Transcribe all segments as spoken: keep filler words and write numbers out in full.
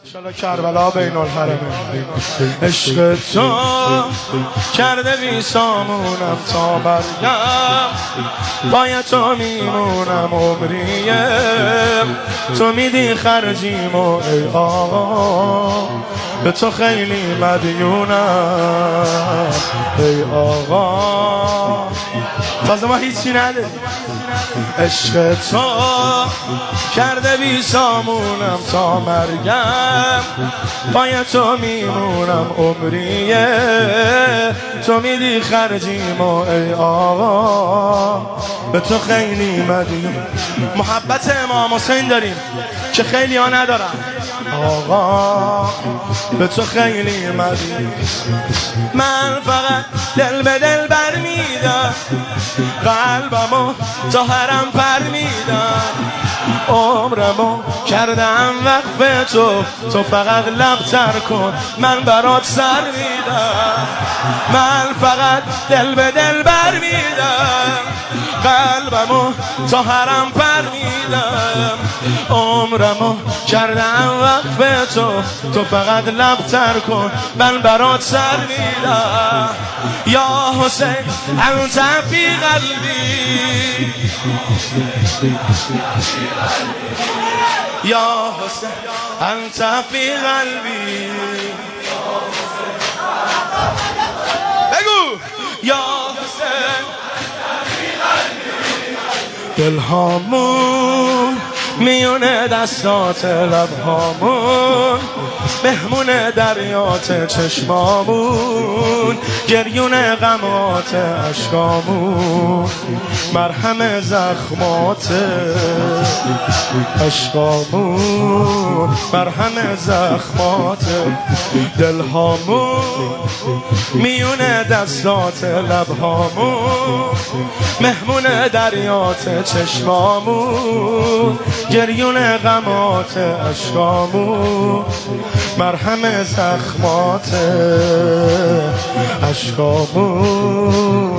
انشالله کربلا بین الحرمین. عشق تو کرده بی سامونم تا مرگم، پای تو میمونم عمریه، تو میدی خرجیمو ای آقا، به تو خیلی مدیونم ای آقا. تازه ما هیچی نداریم. عشق تو کرده بی سامونم تا مرگم، پای تو میمونم عمریه، تو میدی خرجیمو ای آقا، به تو خیلی مدیون. محبت امام حسین داریم که خیلی ها ندارم آقا، به تو خیلی مدیون. من فقط دل به دل برمیدم، قلبمو تا حرم پر میدم، عمرمو کردم وقف تو، تو فقط لب تر کن من برات سر میدم. من فقط دل به دل برمیدم، قلبمو تا حرم پر میدم، عمرمو کردم وقف تو، تو فقط لب تر کن من برات سر میدم. یا حسین انت فی قلبی، یا حسین انت فی قلبی، بگو یا حسین دلهامون میونه دستات، لبهامون مهمون دریات، چشمامون گریون غمات، عشقامون مرهم زخمات، عشقامون مرهم زخمات، دلهامون میونه دستات، لبهامون مهمون دریات، چشمامون گریون غمات، عشقامون مرهم زخمات، عشقامون.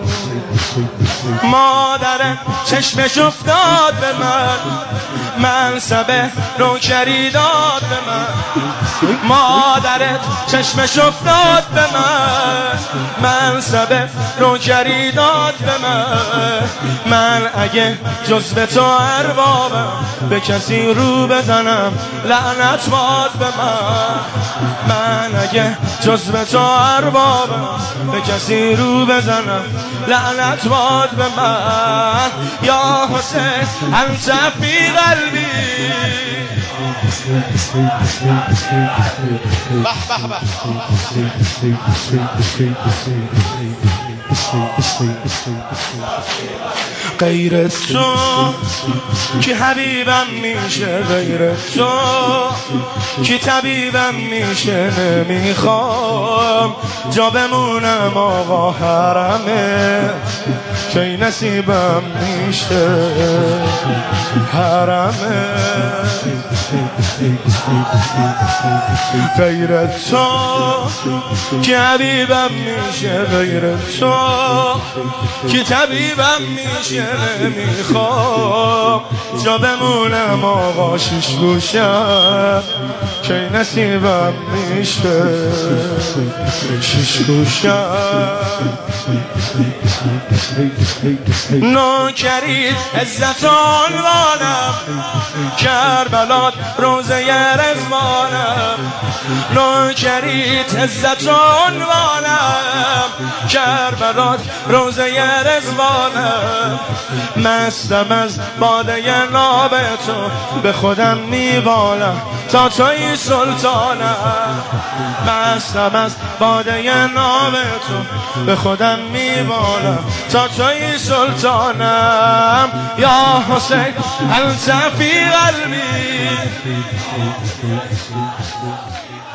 مادر چشمش افتاد به من، منصب نوکری داد به من، مادرت چشمش افتاد به من، منصب نوکری داد به من. من اگه جز تو اربابم، به کسی رو بزنم لعنت باد به من. من اگه جز تو اربابم، به کسی رو بزنم لعنت باد به من. یا حسین انت فی قلبی. به به به. غیر تو کی حبیبم میشه، غیر تو کی طبیبم میشه، نمیخوام جا بمونم آقا حرمه، کی نصیبم میشه حرمه. غیر تو کی حبیبم میشه، غیر تو کی طبیبم میشه، نمیخوام جا بمونم آقا شیش گوشم، کی نصیبم میشه شیش گوشم. نوکرید عزت عنوانم، کربلات روزه رضوانم، نوکرید عزت عنوانم، کربلات روزه رضوانم. مستم از باده ناب تو، به خودم میبالم تا توی سلطانم. مستم از باده ناب تو، به خودم میبالم تا توی سلطانم. یا حسین انت فی قلبی.